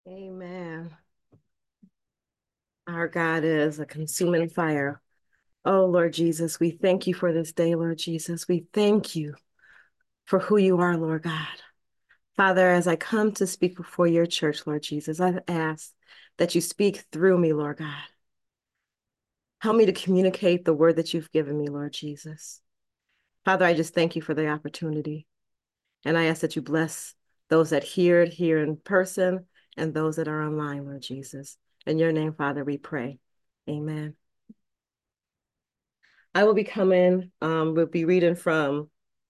Amen. Our God is a consuming fire. Oh, Lord Jesus, we thank you for this day, Lord Jesus. We thank you for who you are, Lord God. Father, as I come to speak before your church, Lord Jesus, I ask that you speak through me, Lord God. Help me to communicate the word that you've given me, Lord Jesus. Father, I just thank you for the opportunity. And I ask that you bless those that hear it here in person and those that are online, Lord Jesus. In your name, Father, we pray. Amen. I will be we'll be reading from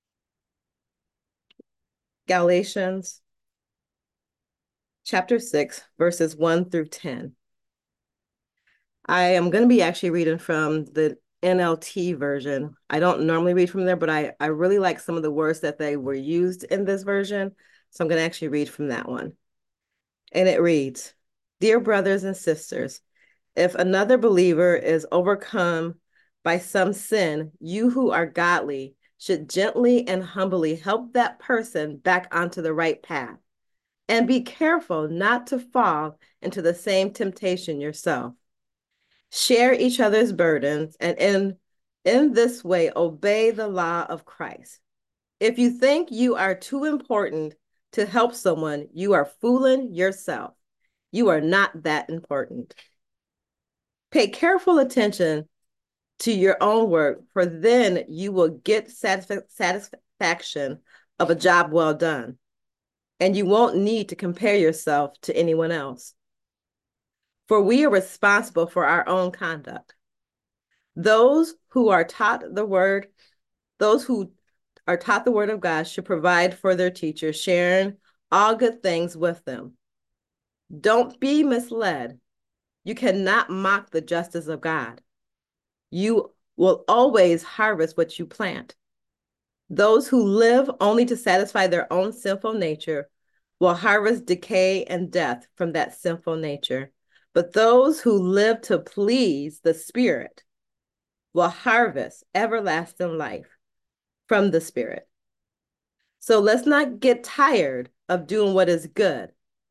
Galatians chapter 6, verses 1 through 10. I am going to be actually reading from the NLT version. I don't normally read from there, but I really like some of the words that they were used in this version. So I'm going to actually read from that one. And it reads, Dear brothers and sisters, if another believer is overcome by some sin, you who are godly should gently and humbly help that person back onto the right path. And be careful not to fall into the same temptation yourself. Share each other's burdens and in this way obey the law of Christ. If you think you are too important to help someone, you are fooling yourself. You are not that important. Pay careful attention to your own work, for then you will get satisfaction of a job well done, and you won't need to compare yourself to anyone else. For we are responsible for our own conduct. Those who are taught the word, those who are taught the word of God should provide for their teachers, sharing all good things with them. Don't be misled. You cannot mock the justice of God. You will always harvest what you plant. Those who live only to satisfy their own sinful nature will harvest decay and death from that sinful nature. But those who live to please the Spirit will harvest everlasting life from the Spirit. So let's not get tired of doing what is good.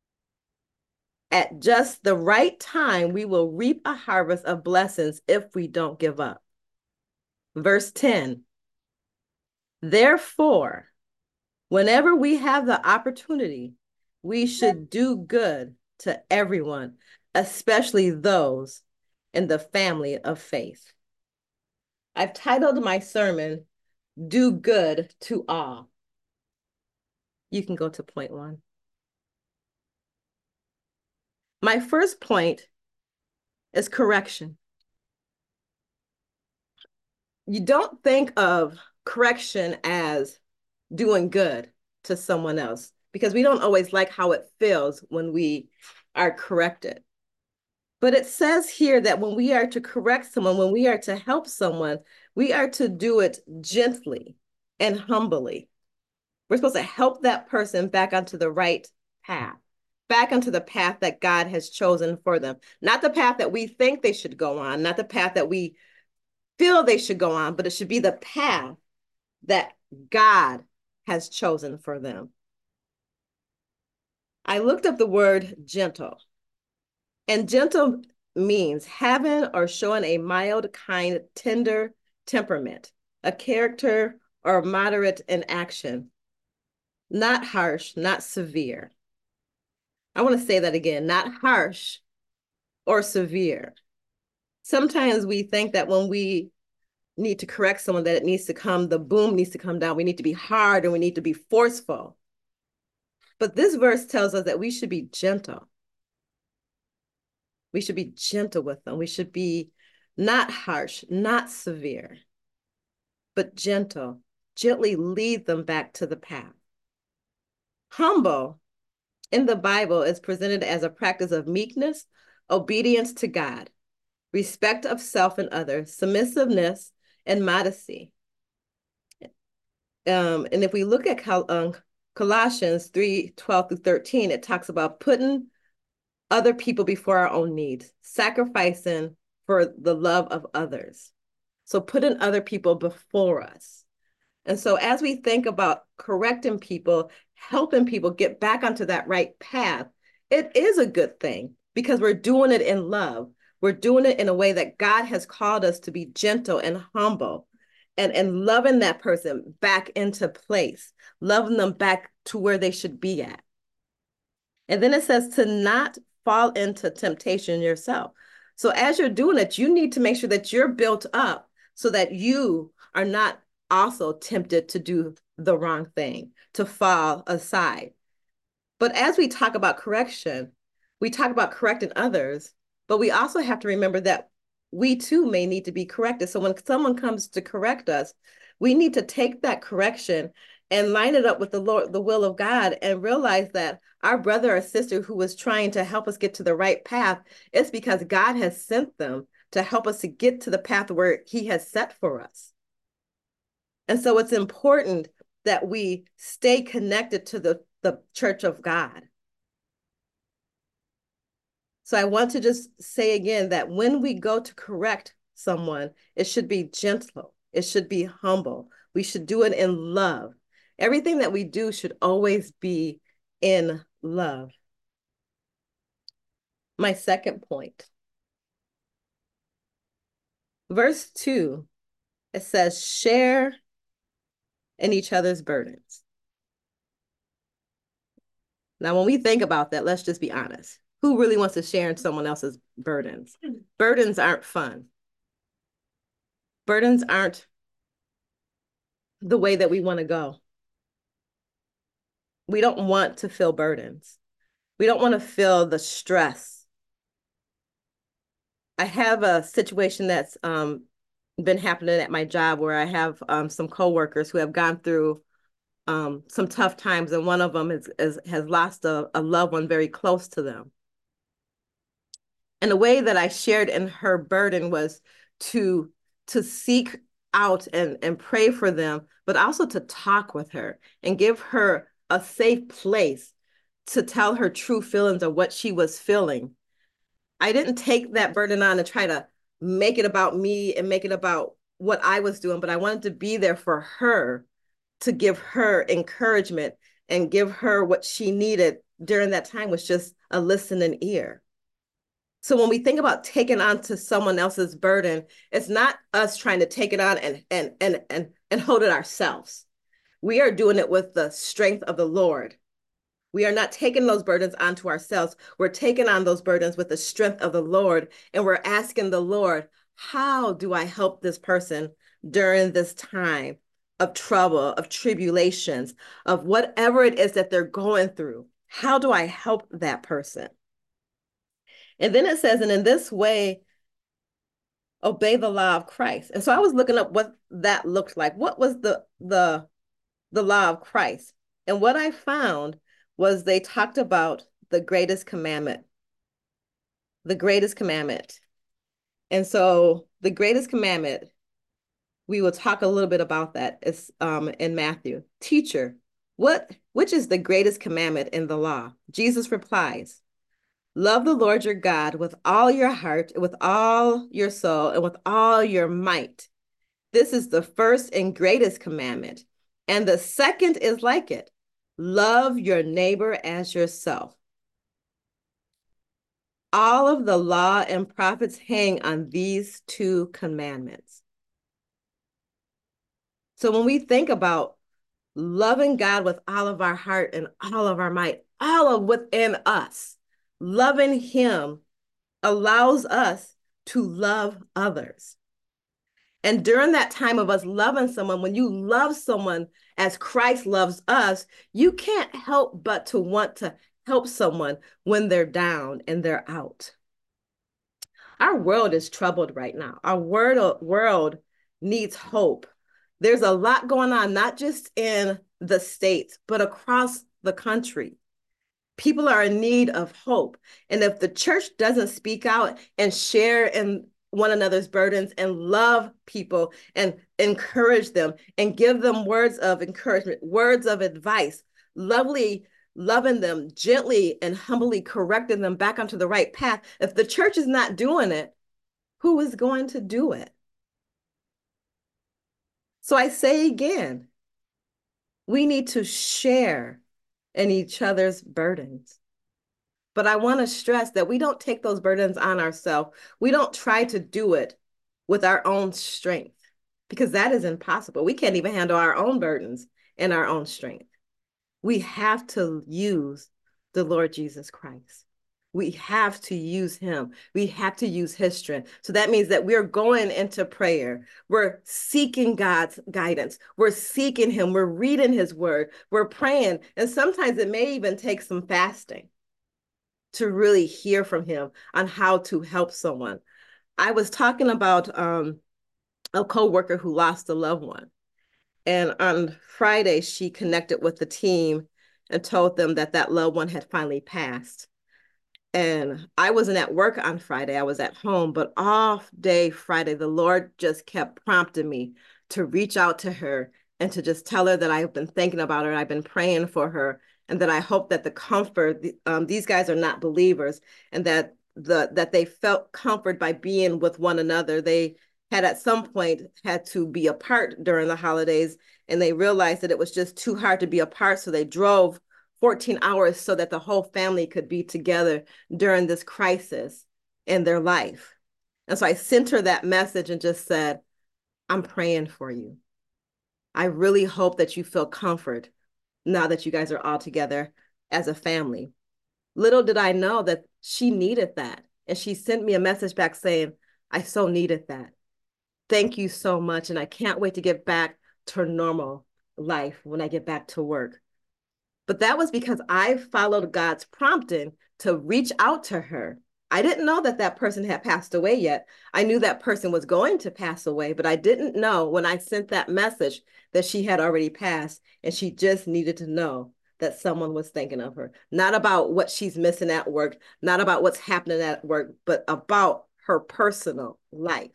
At just the right time, we will reap a harvest of blessings if we don't give up. Verse 10, therefore, whenever we have the opportunity, we should do good to everyone, especially those in the family of faith. I've titled my sermon, Do Good to All. You can go to point one. My first point is correction. You don't think of correction as doing good to someone else because we don't always like how it feels when we are corrected. But it says here that when we are to correct someone, when we are to help someone, we are to do it gently and humbly. We're supposed to help that person back onto the right path, back onto the path that God has chosen for them. Not the path that we think they should go on, not the path that we feel they should go on, but it should be the path that God has chosen for them. I looked up the word gentle, and gentle means having or showing a mild, kind, tender temperament, a character or moderate in action, not harsh, not severe. I want to say that again, not harsh or severe. Sometimes we think that when we need to correct someone, that it needs to come, the boom needs to come down. We need to be hard and we need to be forceful. But this verse tells us that we should be gentle. We should be gentle with them. We should be not harsh, not severe, but gentle, gently lead them back to the path. Humble in the Bible is presented as a practice of meekness, obedience to God, respect of self and others, submissiveness, and modesty. And if we look at Colossians 3:12 through 13, it talks about putting other people before our own needs, sacrificing for the love of others. So putting other people before us. And so as we think about correcting people, helping people get back onto that right path, it is a good thing because we're doing it in love. We're doing it in a way that God has called us to be gentle and humble and loving that person back into place, loving them back to where they should be at. And then it says to not fall into temptation yourself. So as you're doing it, you need to make sure that you're built up so that you are not also tempted to do the wrong thing, to fall aside. But as we talk about correction, we talk about correcting others, but we also have to remember that we too may need to be corrected. So when someone comes to correct us, we need to take that correction and line it up with the Lord, the will of God, and realize that our brother or sister who was trying to help us get to the right path, it's because God has sent them to help us to get to the path where He has set for us. And so it's important that we stay connected to the church of God. So I want to just say again that when we go to correct someone, it should be gentle. It should be humble. We should do it in love. Everything that we do should always be in love. My second point, verse 2, it says, share in each other's burdens. Now, when we think about that, let's just be honest. Who really wants to share in someone else's burdens? Burdens aren't fun. Burdens aren't the way that we want to go. We don't want to feel burdens. We don't want to feel the stress. I have a situation that's been happening at my job where I have some coworkers who have gone through some tough times, and one of them has lost a loved one very close to them. And the way that I shared in her burden was to seek out and pray for them, but also to talk with her and give her a safe place to tell her true feelings of what she was feeling. I didn't take that burden on and try to make it about me and make it about what I was doing, but I wanted to be there for her to give her encouragement and give her what she needed during that time, was just a listening ear. So when we think about taking on to someone else's burden, it's not us trying to take it on and hold it ourselves. We are doing it with the strength of the Lord. We are not taking those burdens onto ourselves. We're taking on those burdens with the strength of the Lord. And we're asking the Lord, how do I help this person during this time of trouble, of tribulations, of whatever it is that they're going through? How do I help that person? And then it says, and in this way, obey the law of Christ. And so I was looking up what that looked like. What was the law of Christ? And what I found was they talked about the greatest commandment. The greatest commandment. And so the greatest commandment, we will talk a little bit about that. It's in Matthew. Teacher, which is the greatest commandment in the law? Jesus replies, love the Lord your God with all your heart, with all your soul, and with all your might. This is the first and greatest commandment. And the second is like it. Love your neighbor as yourself. All of the law and prophets hang on these two commandments. So when we think about loving God with all of our heart and all of our might, all of within us, loving Him allows us to love others. And during that time of us loving someone, when you love someone as Christ loves us, you can't help but to want to help someone when they're down and they're out. Our world is troubled right now. Our world needs hope. There's a lot going on, not just in the States, but across the country. People are in need of hope. And if the church doesn't speak out and share in one another's burdens and love people and encourage them and give them words of encouragement, words of advice, loving them gently and humbly correcting them back onto the right path. If the church is not doing it, who is going to do it? So I say again, we need to share in each other's burdens. But I want to stress that we don't take those burdens on ourselves. We don't try to do it with our own strength because that is impossible. We can't even handle our own burdens in our own strength. We have to use the Lord Jesus Christ. We have to use him. We have to use his strength. So that means that we're going into prayer. We're seeking God's guidance. We're seeking him. We're reading his word. We're praying. And sometimes it may even take some fasting to really hear from him on how to help someone. I was talking about a coworker who lost a loved one. And on Friday, she connected with the team and told them that that loved one had finally passed. And I wasn't at work on Friday, I was at home, but off day Friday, the Lord just kept prompting me to reach out to her and to just tell her that I've been thinking about her, I've been praying for her, and that I hope that the comfort, these guys are not believers, and that they felt comfort by being with one another. They had at some point had to be apart during the holidays, and they realized that it was just too hard to be apart, so they drove 14 hours so that the whole family could be together during this crisis in their life. And so I sent her that message and just said, I'm praying for you. I really hope that you feel comfort now that you guys are all together as a family. Little did I know that she needed that. And she sent me a message back saying, I so needed that. Thank you so much. And I can't wait to get back to normal life when I get back to work. But that was because I followed God's prompting to reach out to her. I didn't know that that person had passed away yet. I knew that person was going to pass away, but I didn't know when I sent that message that she had already passed, and she just needed to know that someone was thinking of her. Not about what she's missing at work, not about what's happening at work, but about her personal life.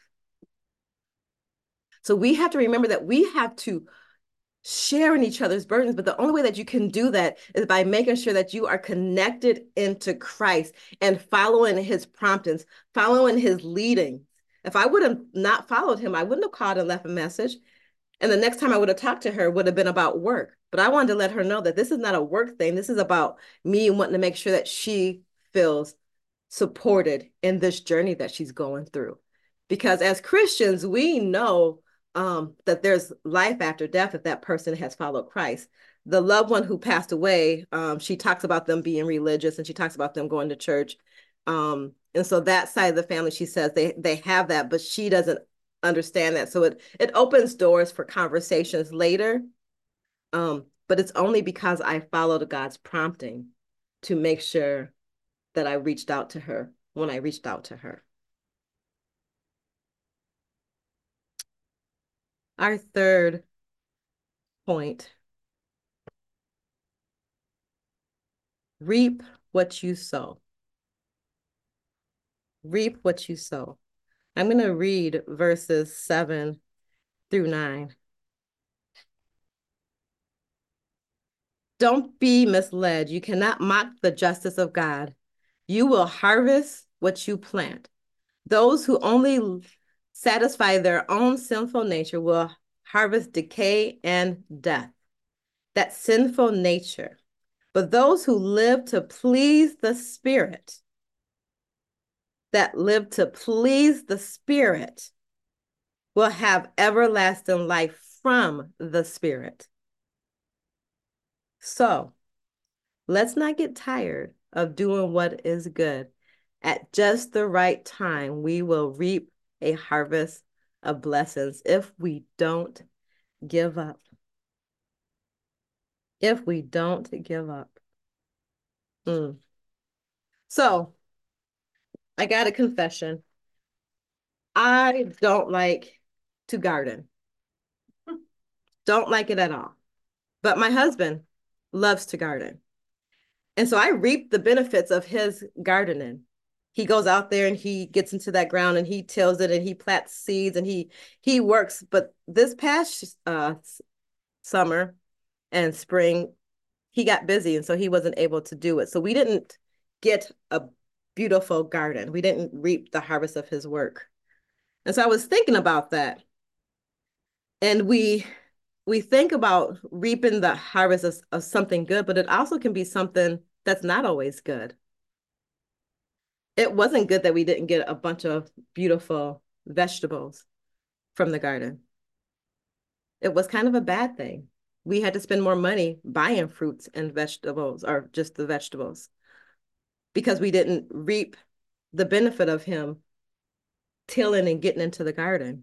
So we have to remember that we have to sharing each other's burdens. But the only way that you can do that is by making sure that you are connected into Christ and following his promptings, following his leading. If I would have not followed him, I wouldn't have called and left a message. And the next time I would have talked to her would have been about work. But I wanted to let her know that this is not a work thing. This is about me wanting to make sure that she feels supported in this journey that she's going through. Because as Christians, we know that there's life after death if that person has followed Christ. The loved one who passed away, she talks about them being religious and she talks about them going to church. And so that side of the family, she says they have that, but she doesn't understand that. So it opens doors for conversations later. But it's only because I followed God's prompting to make sure that I reached out to her when I reached out to her. Our third point, reap what you sow. Reap what you sow. I'm going to read verses 7 through 9. Don't be misled. You cannot mock the justice of God. You will harvest what you plant. Those who only satisfy their own sinful nature will harvest decay and death. That sinful nature. But those who live to please the Spirit, will have everlasting life from the Spirit. So let's not get tired of doing what is good. At just the right time, we will reap a harvest of blessings if we don't give up. If we don't give up. So I got a confession. I don't like to garden. Don't like it at all. But my husband loves to garden. And so I reap the benefits of his gardening. He goes out there and he gets into that ground and he tills it and he plants seeds and he works. But this past summer and spring, he got busy and so he wasn't able to do it. So we didn't get a beautiful garden. We didn't reap the harvest of his work. And so I was thinking about that. And we think about reaping the harvest of something good, but it also can be something that's not always good. It wasn't good that we didn't get a bunch of beautiful vegetables from the garden. It was kind of a bad thing. We had to spend more money buying fruits and vegetables, or just the vegetables, because we didn't reap the benefit of him tilling and getting into the garden.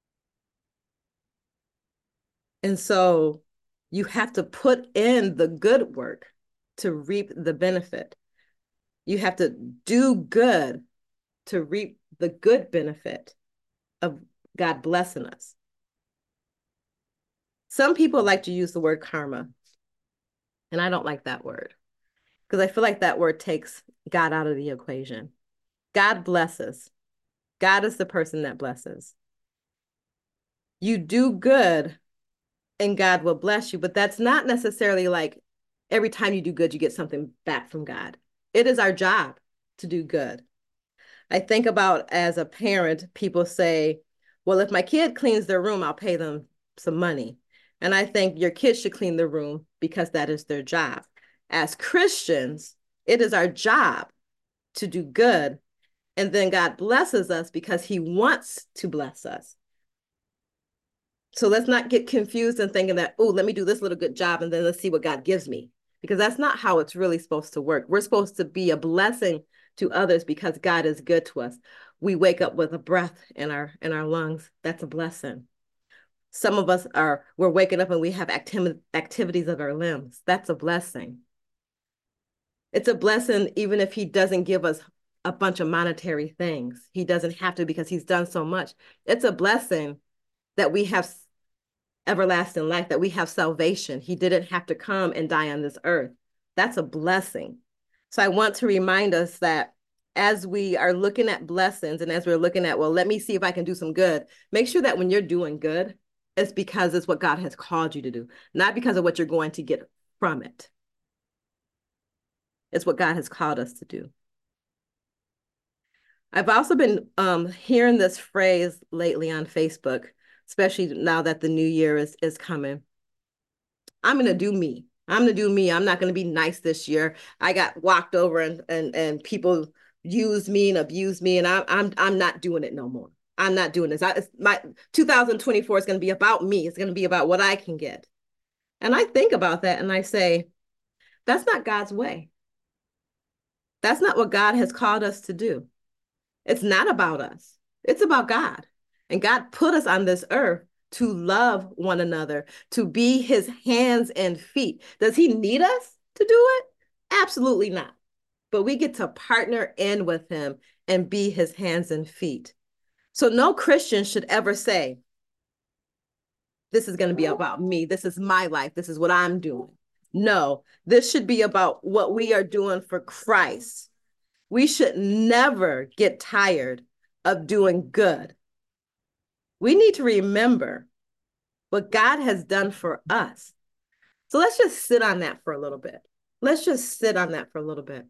And so you have to put in the good work to reap the benefit. You have to do good to reap the good benefit of God blessing us. Some people like to use the word karma, and I don't like that word because I feel like that word takes God out of the equation. God blesses. God is the person that blesses. You do good and God will bless you, but that's not necessarily like every time you do good, you get something back from God. It is our job to do good. I think about as a parent, people say, well, if my kid cleans their room, I'll pay them some money. And I think your kids should clean the room because that is their job. As Christians, it is our job to do good. And then God blesses us because he wants to bless us. So let's not get confused and thinking that, oh, let me do this little good job and then let's see what God gives me. Because that's not how it's really supposed to work. We're supposed to be a blessing to others because God is good to us. We wake up with a breath in our lungs. That's a blessing. Some of us we're waking up and we have activities of our limbs. That's a blessing. It's a blessing even if he doesn't give us a bunch of monetary things. He doesn't have to because he's done so much. It's a blessing that we have everlasting life, that we have salvation. He didn't have to come and die on this earth. That's a blessing. So I want to remind us that as we are looking at blessings and as we're looking at, well, let me see if I can do some good, make sure that when you're doing good, it's because it's what God has called you to do, not because of what you're going to get from it. It's what God has called us to do. I've also been hearing this phrase lately on Facebook, especially now that the new year is coming. I'm going to do me. I'm going to do me. I'm not going to be nice this year. I got walked over and people used me and abused me, and I'm not doing it no more. I'm not doing this. My 2024 is going to be about me. It's going to be about what I can get. And I think about that and I say, that's not God's way. That's not what God has called us to do. It's not about us. It's about God. And God put us on this earth to love one another, to be his hands and feet. Does he need us to do it? Absolutely not. But we get to partner in with him and be his hands and feet. So no Christian should ever say, this is going to be about me. This is my life. This is what I'm doing. No, this should be about what we are doing for Christ. We should never get tired of doing good. We need to remember what God has done for us. So let's just sit on that for a little bit. Let's just sit on that for a little bit.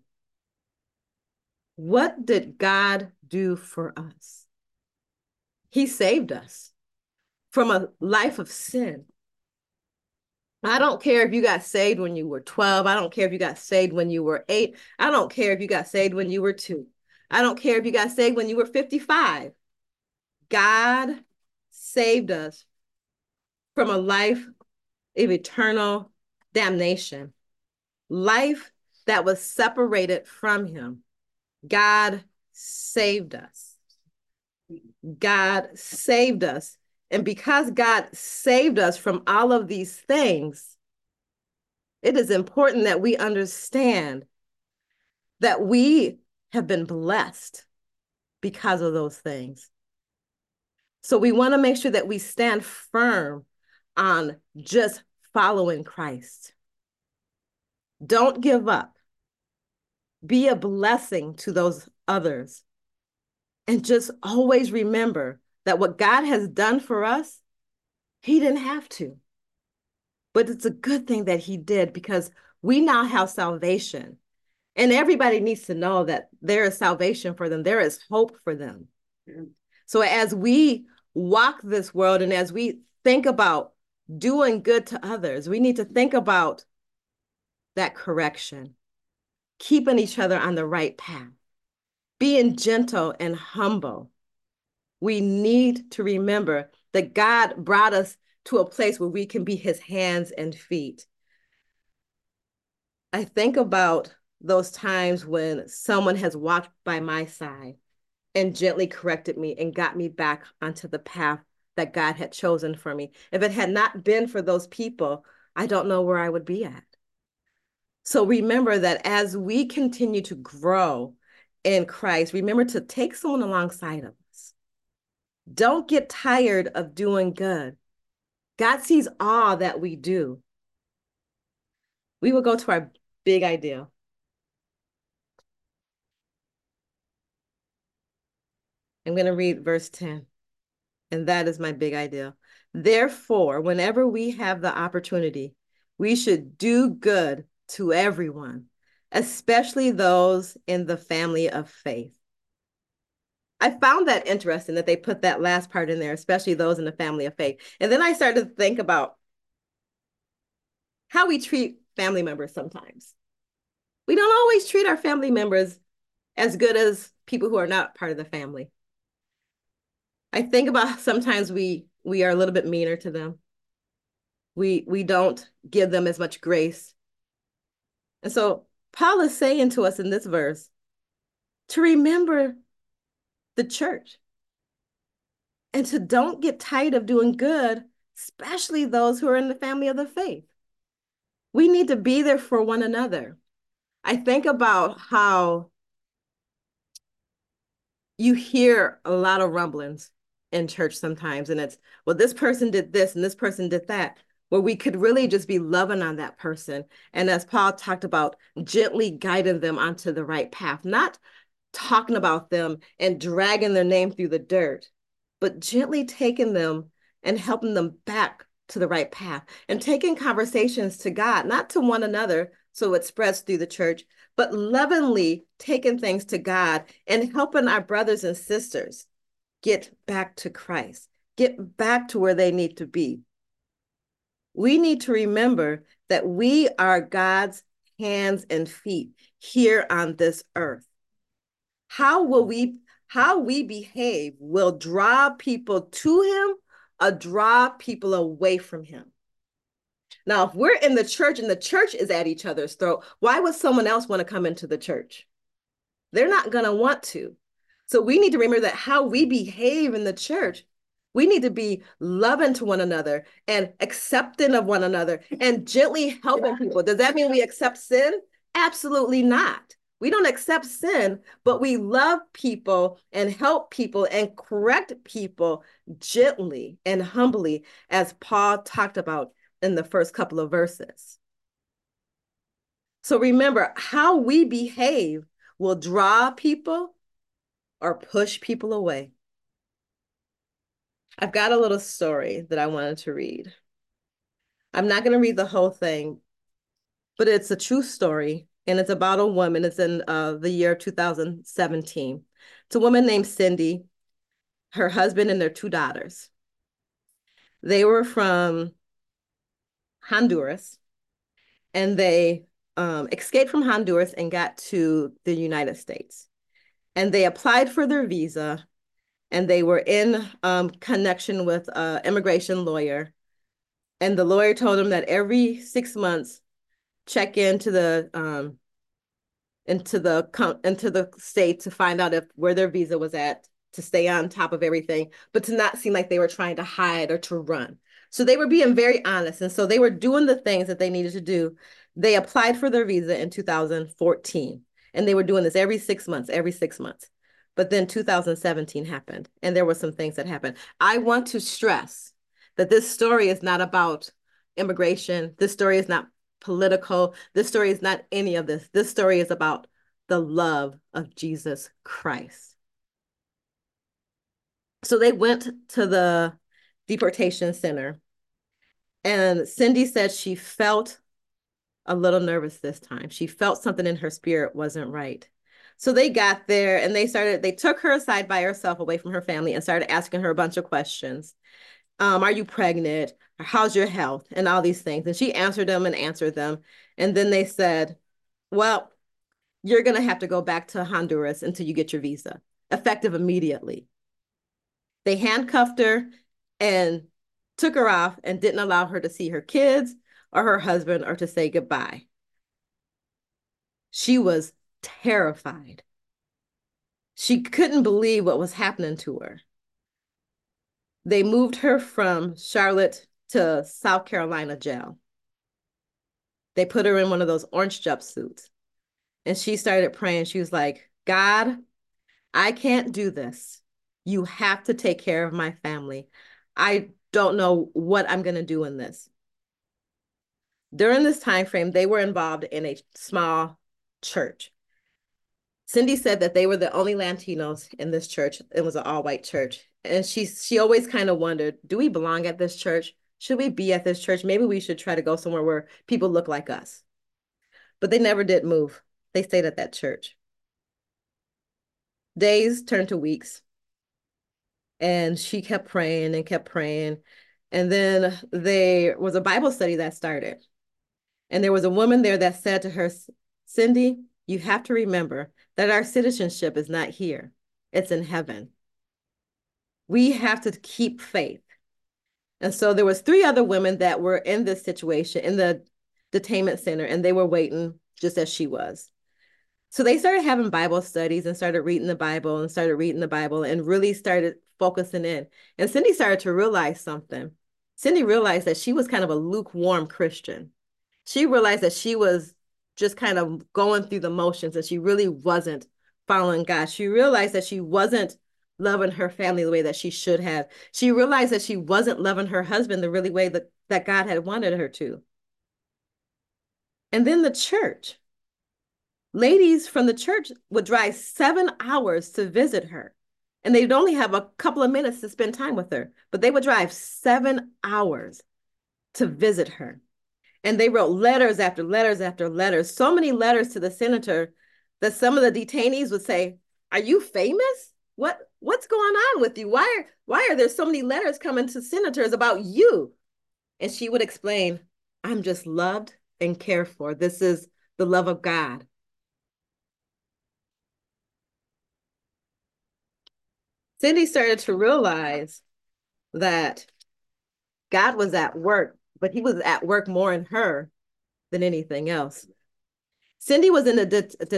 What did God do for us? He saved us from a life of sin. I don't care if you got saved when you were 12. I don't care if you got saved when you were 8. I don't care if you got saved when you were 2. I don't care if you got saved when you were 55. God saved us from a life of eternal damnation, life that was separated from him. God saved us. God saved us. And because God saved us from all of these things, it is important that we understand that we have been blessed because of those things. So we want to make sure that we stand firm on just following Christ. Don't give up. Be a blessing to those others. And just always remember that what God has done for us, he didn't have to. But it's a good thing that he did because we now have salvation. And everybody needs to know that there is salvation for them. There is hope for them. So as we walk this world and as we think about doing good to others, we need to think about that correction, keeping each other on the right path. being gentle and humble. We need to remember that God brought us to a place where we can be his hands and feet. I think about those times when someone has walked by my side and gently corrected me and got me back onto the path that God had chosen for me. If it had not been for those people, I don't know where I would be at. So remember that as we continue to grow in Christ, remember to take someone alongside of us. Don't get tired of doing good. God sees all that we do. We will go to our big idea. I'm going to read verse 10, and that is my big idea. Therefore, whenever we have the opportunity, we should do good to everyone, especially those in the family of faith. I found that interesting that they put that last part in there, especially those in the family of faith. And then I started to think about how we treat family members sometimes. We don't always treat our family members as good as people who are not part of the family. I think about sometimes we are a little bit meaner to them. We don't give them as much grace. And so Paul is saying to us in this verse to remember the church and to don't get tired of doing good, especially those who are in the family of the faith. We need to be there for one another. I think about how you hear a lot of rumblings in church sometimes, and it's, well, this person did this and this person did that, where we could really just be loving on that person. And as Paul talked about, gently guiding them onto the right path, not talking about them and dragging their name through the dirt, but gently taking them and helping them back to the right path and taking conversations to God, not to one another, so it spreads through the church, but lovingly taking things to God and helping our brothers and sisters get back to Christ, get back to where they need to be. We need to remember that we are God's hands and feet here on this earth. How we behave will draw people to him or draw people away from him. Now, if we're in the church and the church is at each other's throat, why would someone else want to come into the church? They're not going to want to. So we need to remember that how we behave in the church, we need to be loving to one another and accepting of one another and gently helping people. Does that mean we accept sin? Absolutely not. We don't accept sin, but we love people and help people and correct people gently and humbly, as Paul talked about in the first couple of verses. So remember, how we behave will draw people or push people away. I've got a little story that I wanted to read. I'm not going to read the whole thing, but it's a true story, and it's about a woman. It's in the year 2017. It's a woman named Cindy, her husband, and their two daughters. They were from Honduras, and they escaped from Honduras and got to the United States. And they applied for their visa, and they were in connection with an immigration lawyer. And the lawyer told them that every 6 months, check into the state to find out if where their visa was at, to stay on top of everything, but to not seem like they were trying to hide or to run. So they were being very honest. And so they were doing the things that they needed to do. They applied for their visa in 2014, and they were doing this every 6 months, every 6 months. But then 2017 happened, and there were some things that happened. I want to stress that this story is not about immigration. This story is not political. This story is not any of this. This story is about the love of Jesus Christ. So they went to the deportation center, and Cindy said she felt a little nervous this time. She felt something in her spirit wasn't right. So they got there and they took her aside by herself away from her family and started asking her a bunch of questions. Are you pregnant? How's your health? And all these things. And she answered them and answered them. And then they said, well, you're going to have to go back to Honduras until you get your visa, effective immediately. They handcuffed her and took her off and didn't allow her to see her kids or her husband or to say goodbye. She was terrified. She couldn't believe what was happening to her. They moved her from Charlotte to South Carolina jail. They put her in one of those orange jumpsuits. And she started praying. She was like, God, I can't do this. You have to take care of my family. I don't know what I'm going to do in this. During this time frame, they were involved in a small church. Cindy said that they were the only Latinos in this church. It was an all-white church. And she always kind of wondered, do we belong at this church? Should we be at this church? Maybe we should try to go somewhere where people look like us. But they never did move. They stayed at that church. Days turned to weeks. And she kept praying and kept praying. And then there was a Bible study that started. And there was a woman there that said to her, Cindy, you have to remember that our citizenship is not here. It's in heaven. We have to keep faith. And so there was 3 other women that were in this situation in the detainment center, and they were waiting just as she was. So they started having Bible studies and started reading the Bible and really started focusing in. And Cindy started to realize something. Cindy realized that she was kind of a lukewarm Christian. She realized that she was just kind of going through the motions and she really wasn't following God. She realized that she wasn't loving her family the way that she should have. She realized that she wasn't loving her husband the really way that God had wanted her to. And then the church. Ladies from the church would drive 7 hours to visit her. And they'd only have a couple of minutes to spend time with her, but they would drive 7 hours to visit her. And they wrote letters after letters after letters, so many letters to the senator that some of the detainees would say, are you famous? What's going on with you? Why are there so many letters coming to senators about you? And she would explain, I'm just loved and cared for. This is the love of God. Cindy started to realize that God was at work, but he was at work more in her than anything else. Cindy was in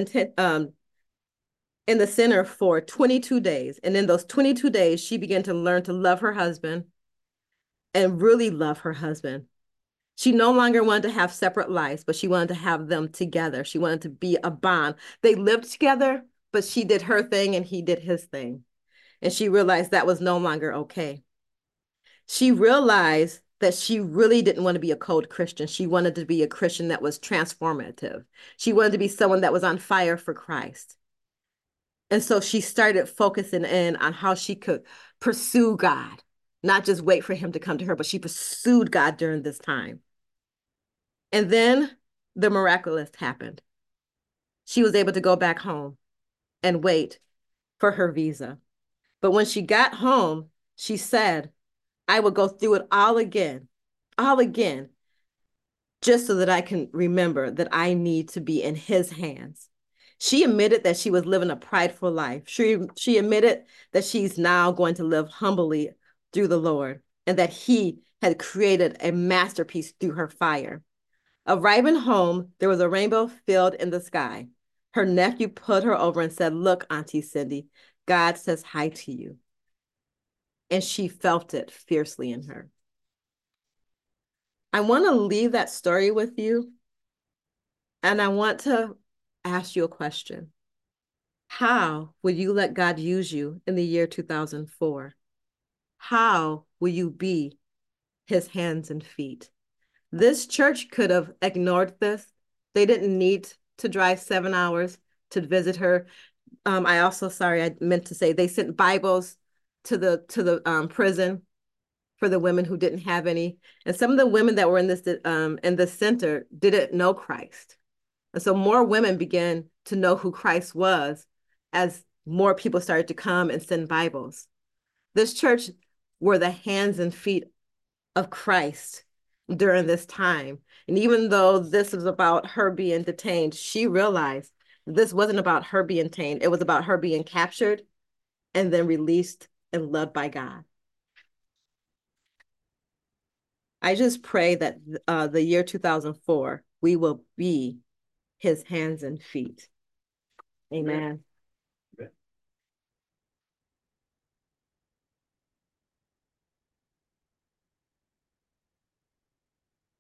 the center for 22 days. And in those 22 days, she began to learn to love her husband and really love her husband. She no longer wanted to have separate lives, but she wanted to have them together. She wanted to be a bond. They lived together, but she did her thing and he did his thing. And she realized that was no longer okay. She realized that she really didn't want to be a cold Christian. She wanted to be a Christian that was transformative. She wanted to be someone that was on fire for Christ. And so she started focusing in on how she could pursue God, not just wait for him to come to her, but she pursued God during this time. And then the miraculous happened. She was able to go back home and wait for her visa. But when she got home, she said, I would go through it all again, just so that I can remember that I need to be in his hands. She admitted that she was living a prideful life. She admitted that she's now going to live humbly through the Lord and that he had created a masterpiece through her fire. Arriving home, there was a rainbow field in the sky. Her nephew put her over and said, look, Auntie Cindy, God says hi to you. And she felt it fiercely in her. I want to leave that story with you. And I want to ask you a question. How will you let God use you in the year 2004? How will you be his hands and feet? This church could have ignored this. They didn't need to drive 7 hours to visit her. I meant to say they sent Bibles to the prison for the women who didn't have any. And some of the women that were in this center didn't know Christ. And so more women began to know who Christ was as more people started to come and send Bibles. This church were the hands and feet of Christ during this time. And even though this was about her being detained, she realized This wasn't about her being tamed. It was about her being captured and then released and loved by God. I just pray that the year 2004, we will be his hands and feet. Amen.